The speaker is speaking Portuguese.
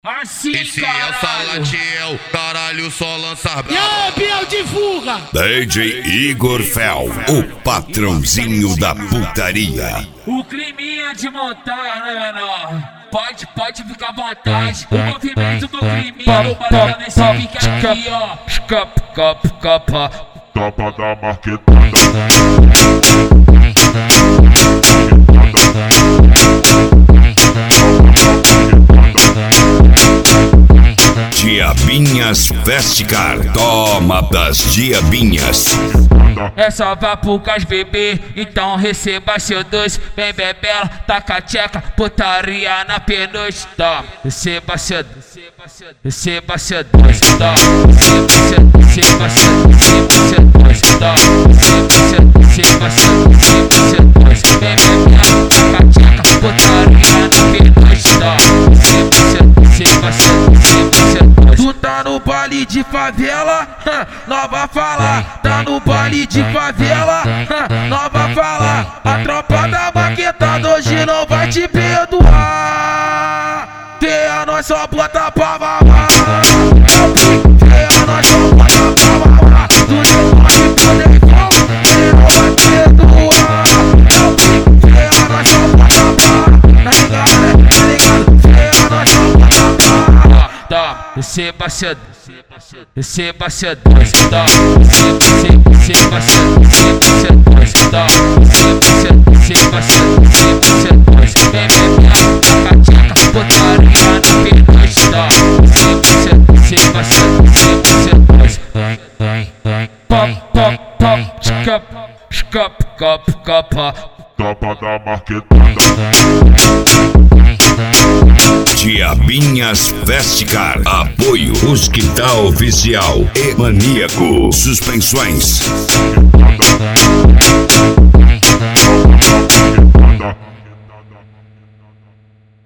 Assim, esse é o Salatiel, caralho, só lançar e aí, Biel, divulga! DJ Igor Fel, o patrãozinho da putaria. O climinha de montanha, né, menor? Pode ficar à vontade. O movimento do climinha, vou parar nesse pique aqui, ó. Tapa da marquetada. Diabinhas Festicar, toma das diabinhas. É só vá pro gás, bebê, então receba seu dois. Vem bebela, taca tcheca, putaria na penugem. Toma, receba seu dois, receba seu dois. Toma, receba seu dois, toma, receba seu dois. Vem bebela, taca tcheca, putaria na penugem. Toma, receba seu dois. Tu tá no baile de favela, nova fala. Tá no baile de favela, nova fala. A tropa da maquetada hoje não vai te perdoar. Tem a nós só bota pra mamar. Tem a nós só bota pra mamar. Tu não pode poder igual, tem não vai perdoar. Tem a nós só bota pra mamar. Tá ligado? Tem a nós só bota pra mamar. Toma, receba cedo, receba cedo, toma, receba cedo, toma, receba cedo, vem beber, taca tcheca, putaria na penugem, toma, receba cedo, Tapa da marquetada. Diabinhas Festicar, apoio Rusquita Oficial e Maníaco Suspensões.